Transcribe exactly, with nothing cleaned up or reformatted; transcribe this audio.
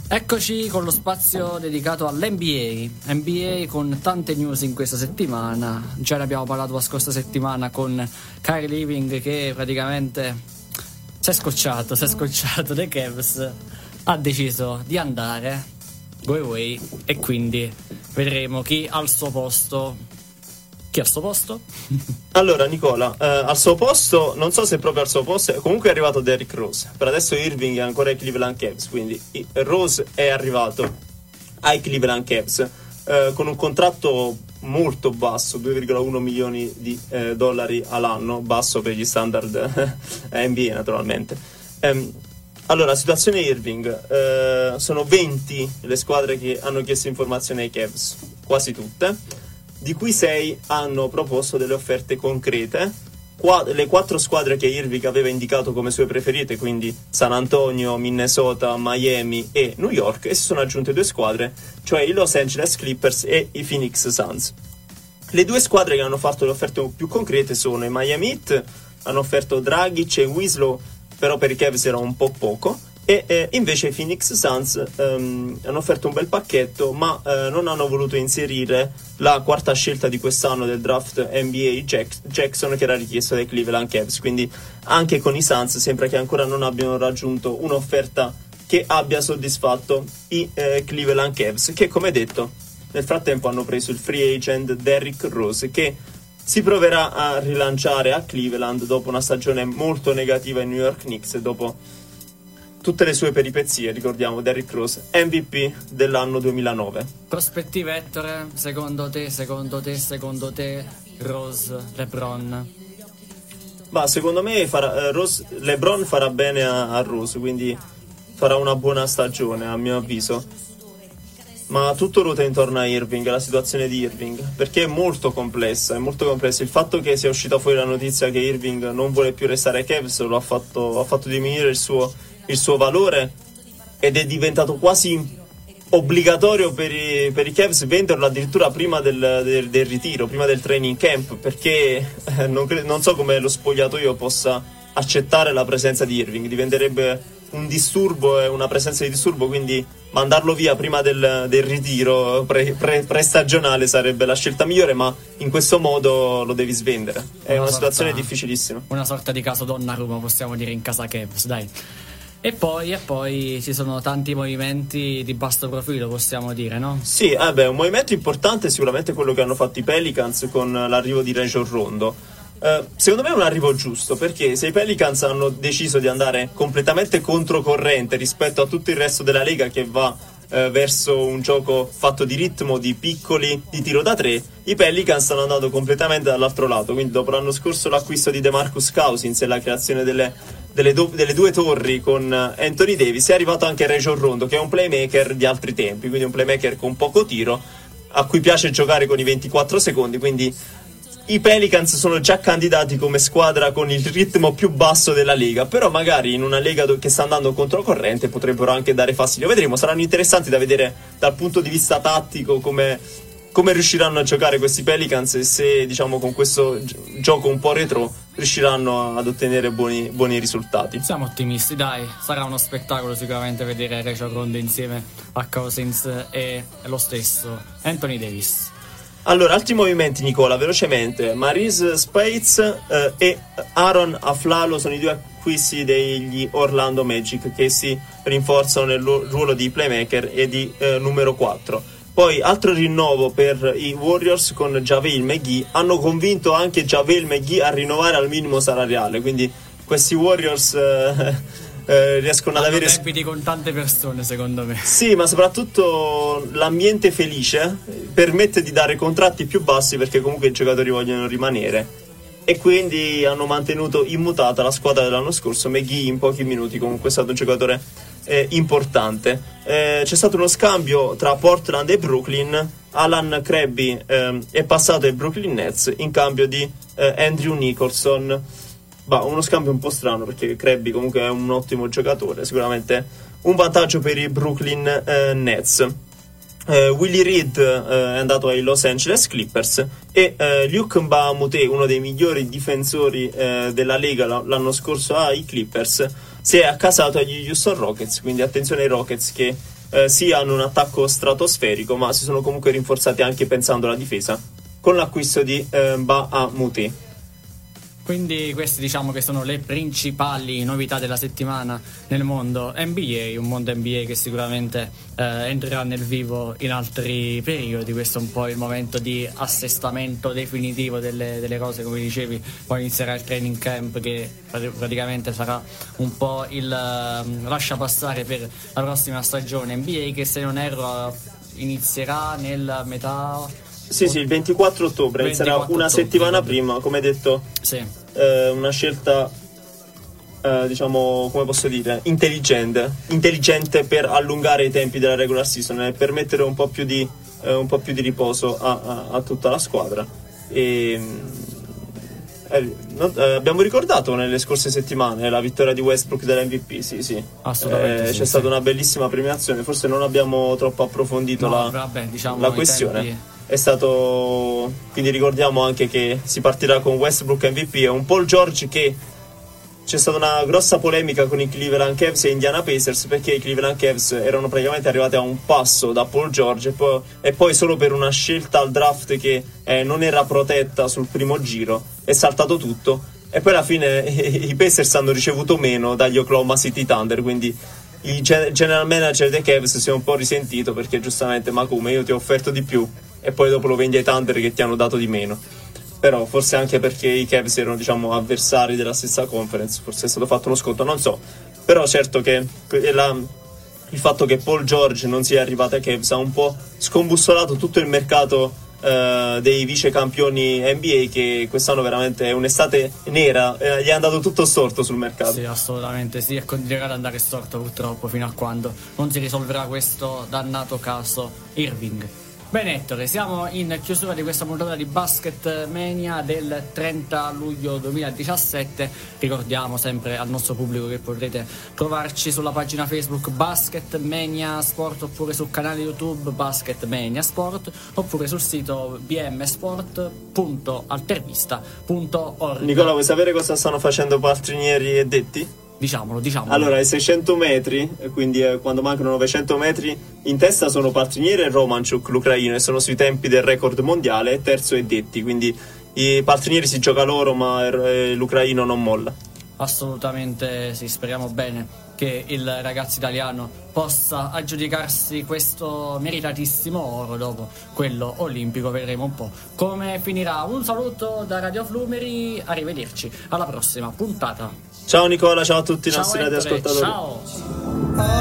Eccoci con lo spazio dedicato all'N B A. N B A con tante news in questa settimana. Già ne abbiamo parlato la scorsa settimana con Kyrie Irving che praticamente si è scocciato, si è scocciato dei Cavs, ha deciso di andare go away e quindi vedremo chi al suo posto. Chi al suo posto? Allora Nicola, eh, al suo posto, non so se proprio al suo posto, comunque è arrivato Derrick Rose. Per adesso Irving è ancora ai Cleveland Cavs, quindi Rose è arrivato ai Cleveland Cavs eh, con un contratto molto basso, due virgola uno milioni di eh, dollari all'anno, basso per gli standard N B A naturalmente. Um, allora, situazione Irving, eh, sono venti le squadre che hanno chiesto informazioni ai Cavs, quasi tutte, di cui sei hanno proposto delle offerte concrete. Qua, le quattro squadre che Irving aveva indicato come sue preferite, quindi San Antonio, Minnesota, Miami e New York, e si sono aggiunte due squadre, cioè i Los Angeles Clippers e i Phoenix Suns. Le due squadre che hanno fatto le offerte più concrete sono i Miami Heat, hanno offerto Dragic e Winslow, però per i Cavs era un po' poco, e eh, invece i Phoenix Suns um, hanno offerto un bel pacchetto, ma eh, non hanno voluto inserire la quarta scelta di quest'anno del draft N B A Jack- Jackson che era richiesto dai Cleveland Cavs. Quindi anche con i Suns sembra che ancora non abbiano raggiunto un'offerta che abbia soddisfatto i eh, Cleveland Cavs, che come detto nel frattempo hanno preso il free agent Derrick Rose, che si proverà a rilanciare a Cleveland dopo una stagione molto negativa in New York Knicks e dopo tutte le sue peripezie. Ricordiamo Derrick Rose M V P dell'anno duemilanove. Prospettive, Ettore, secondo te, secondo te, secondo te Rose, LeBron? Ma secondo me farà, eh, Rose, LeBron farà bene a, a Rose, quindi farà una buona stagione a mio avviso. Ma tutto ruota intorno a Irving, la situazione di Irving, perché è molto complessa, è molto complessa. Il fatto che sia uscita fuori la notizia che Irving non vuole più restare ai Cavs lo ha fatto, ha fatto diminuire il suo il suo valore, ed è diventato quasi obbligatorio per i, per i Cavs venderlo addirittura prima del, del, del ritiro, prima del training camp, perché eh, non, cre- non so come lo spogliatoio possa accettare la presenza di Irving. Diventerebbe un disturbo e una presenza di disturbo, quindi mandarlo via prima del, del ritiro pre, pre, prestagionale sarebbe la scelta migliore, ma in questo modo lo devi svendere. È una, una sorta, situazione difficilissima. Una sorta di caso Donnarumma, possiamo dire, in casa Cavs, dai. E poi, e poi ci sono tanti movimenti di basso profilo, possiamo dire, no? Sì, eh beh, un movimento importante è sicuramente quello che hanno fatto i Pelicans con l'arrivo di Rajon Rondo. Eh, secondo me è un arrivo giusto, perché se i Pelicans hanno deciso di andare completamente controcorrente rispetto a tutto il resto della Lega, che va eh, verso un gioco fatto di ritmo, di piccoli, di tiro da tre, i Pelicans stanno andando completamente dall'altro lato. Quindi dopo l'anno scorso l'acquisto di DeMarcus Cousins e la creazione delle Delle, do- delle due torri con Anthony Davis, è arrivato anche Rajon Rondo, che è un playmaker di altri tempi, quindi un playmaker con poco tiro, a cui piace giocare con i ventiquattro secondi. Quindi i Pelicans sono già candidati come squadra con il ritmo più basso della Lega, però magari in una Lega che sta andando controcorrente potrebbero anche dare fastidio. Vedremo, saranno interessanti da vedere dal punto di vista tattico come, come riusciranno a giocare questi Pelicans, e se, diciamo, con questo gi- gioco un po' retro riusciranno ad ottenere buoni, buoni risultati. Siamo ottimisti, dai, sarà uno spettacolo sicuramente vedere Rajon Rondo insieme a Cousins e lo stesso Anthony Davis. Allora, altri movimenti, Nicola, velocemente. Maurice Speights eh, e Aaron Aflalo sono i due acquisti degli Orlando Magic, che si rinforzano nel ruolo di playmaker e di eh, numero quattro. Poi altro rinnovo per i Warriors con JaVale McGee. Hanno convinto anche JaVale McGee a rinnovare al minimo salariale, quindi questi Warriors eh, eh, riescono hanno ad avere debiti con tante persone, secondo me. Sì, ma soprattutto l'ambiente felice permette di dare contratti più bassi, perché comunque i giocatori vogliono rimanere, e quindi hanno mantenuto immutata la squadra dell'anno scorso. McGee in pochi minuti comunque è stato un giocatore eh, importante. Eh, c'è stato uno scambio tra Portland e Brooklyn. Alan Krabby eh, è passato ai Brooklyn Nets in cambio di eh, Andrew Nicholson. Bah, uno scambio un po' strano, perché Krabby comunque è un ottimo giocatore, sicuramente un vantaggio per i Brooklyn eh, Nets. Uh, Willie Reed uh, è andato ai Los Angeles Clippers, e uh, Luke Mbamute, uno dei migliori difensori uh, della Lega l'anno scorso ai Clippers, si è accasato agli Houston Rockets. Quindi attenzione ai Rockets, che eh, sì hanno un attacco stratosferico, ma si sono comunque rinforzati anche pensando alla difesa con l'acquisto di eh, Ba-a-Muti. Quindi queste diciamo che sono le principali novità della settimana nel mondo N B A, un mondo N B A che sicuramente eh, entrerà nel vivo in altri periodi. Questo è un po' il momento di assestamento definitivo delle, delle cose, come dicevi, poi inizierà il training camp che praticamente sarà un po' il uh, lascia passare per la prossima stagione N B A, che se non erro inizierà nel metà... Sì, sì, il ventiquattro ottobre, sarà una settimana prima, come detto, sì. eh, una scelta, eh, diciamo, come posso dire, intelligente, intelligente per allungare i tempi della regular season e permettere un po' più di, eh, un po' più di riposo a, a, a tutta la squadra. E, eh, no, eh, abbiamo ricordato nelle scorse settimane la vittoria di Westbrook dell'M V P, sì, sì. Assolutamente. Eh, sì, c'è sì. stata una bellissima premiazione, forse non abbiamo troppo approfondito no, la, vabbè, diciamo, la questione. Tempi... È stato, quindi ricordiamo anche che si partirà con Westbrook M V P e un Paul George, che c'è stata una grossa polemica con i Cleveland Cavs e Indiana Pacers, perché i Cleveland Cavs erano praticamente arrivati a un passo da Paul George e poi, e poi solo per una scelta al draft che eh, non era protetta sul primo giro è saltato tutto, e poi alla fine i Pacers hanno ricevuto meno dagli Oklahoma City Thunder, quindi il general manager dei Cavs si è un po' risentito, perché giustamente, ma come, io ti ho offerto di più e poi dopo lo vendi ai Thunder che ti hanno dato di meno. Però forse anche perché i Cavs erano, diciamo, avversari della stessa conference, forse è stato fatto uno sconto, non so. Però certo che la, il fatto che Paul George non sia arrivato ai Cavs ha un po' scombussolato tutto il mercato eh, dei vice campioni N B A, che quest'anno veramente è un'estate nera, eh, gli è andato tutto storto sul mercato. Sì, assolutamente sì, e continuerà ad andare storto purtroppo fino a quando non si risolverà questo dannato caso Irving. Bene Ettore, siamo in chiusura di questa puntata di Basket Mania del trenta luglio duemiladiciassette. Ricordiamo sempre al nostro pubblico che potrete trovarci sulla pagina Facebook Basket Mania Sport, oppure sul canale YouTube Basket Mania Sport, oppure sul sito b m sport punto altervista punto org. Nicola, vuoi sapere cosa stanno facendo Paltrinieri e Detti? Diciamolo, diciamolo. Allora, ai seicento metri, quindi eh, quando mancano novecento metri, in testa sono Paltrinieri e Romanchuk, l'ucraino, e sono sui tempi del record mondiale, e terzo è Detti, quindi i Paltrinieri si gioca loro, ma eh, l'ucraino non molla. Assolutamente sì, speriamo bene che il ragazzo italiano possa aggiudicarsi questo meritatissimo oro dopo quello olimpico. Vedremo un po' come finirà. Un saluto da Radio Flumeri, arrivederci alla prossima puntata. Ciao Nicola, ciao a tutti i Ciao nostri Ettore, radioascoltatori. ciao.